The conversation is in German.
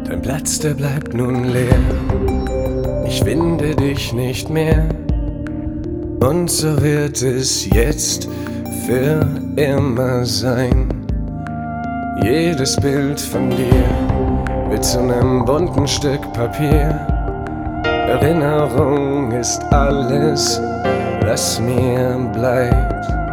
Dein Platz, der bleibt nun leer. Ich finde dich nicht mehr. Und so wird es jetzt für immer sein. Jedes Bild von dir wird zu einem bunten Stück Papier. Erinnerung ist alles, was mir bleibt.